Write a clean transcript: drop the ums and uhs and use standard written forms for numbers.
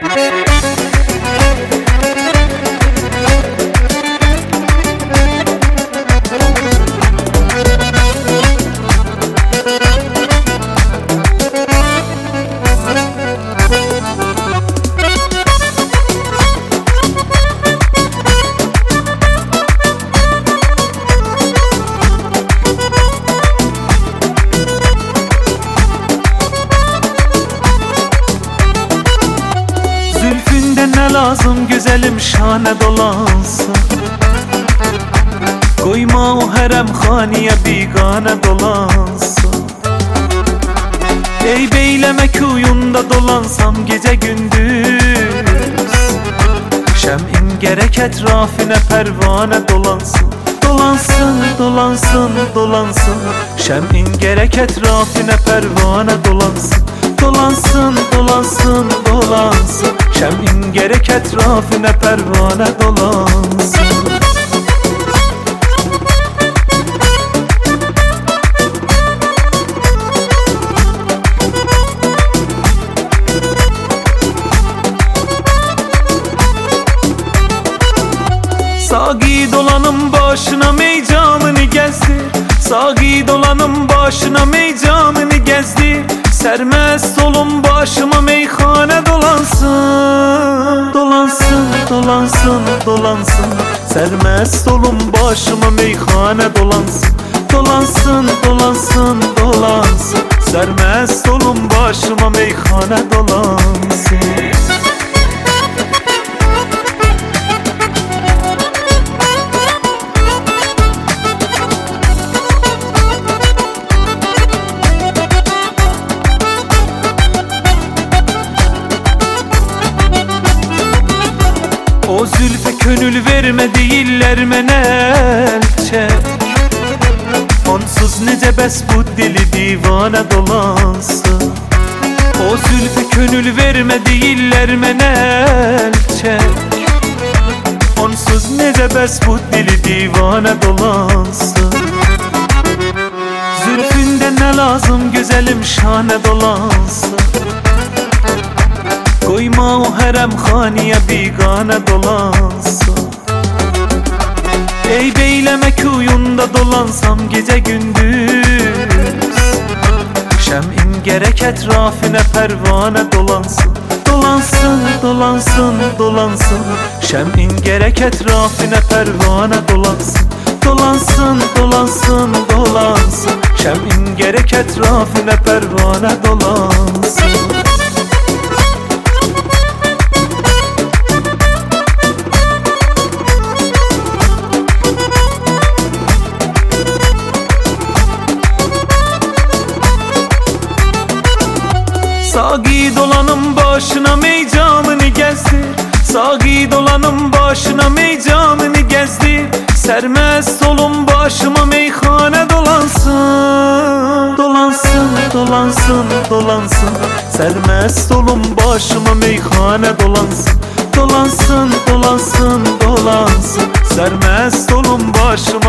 Zülfünden ne lazım güzelim şane dolansın. Koyma o harem haniye bigane dolansın. Ey beyleme kuyunda dolansam gece gündüz. Şem'in gerek etrafine pervane dolansın. Dolansın, dolansın, dolansın. Şem'in gerek etrafine pervane dolansın. Dolansın, dolansın, dolansın. Şem'in gerek etrafine pervane dolansın. Sağ dolanın başına meycanını gezdi. Sağ dolanın başına meycanını gezdi. Sermest olun başıma meyhane dolansın. Dolansın, dolansın, dolansın. Sermest olun başıma meyhane dolansın. Dolansın, dolansın, dolansın. Sermest olun başıma meyhane dolansın. O zülfe könül verme değiller menelçe. Onsuz nece bes bu dili divane dolansın. O zülfe könül verme değiller menelçe. Onsuz nece bes bu dili divane dolansın. Zülfünden ne lazım güzelim şane dolansın. Koyma o harem haniye bigane dolansın. Ey beyleme kuyunda dolansam gece gündüz. Şem'in gerek etrafine pervane dolansın. Dolansın, dolansın, dolansın. Şem'in gerek etrafine pervane dolansın. Dolansın, dolansın, dolansın. Şem'in gerek etrafine pervane dolansın. Sağ dolanın başına meycanını gezdi. Sağ dolanın başına meycanını gezdi. Sermest olun başıma meyhane dolansın. Dolansın, dolansın, dolansın. Sermest olun başıma meyhane dolansın. Dolansın, dolansın, dolansın. Sermest olun başıma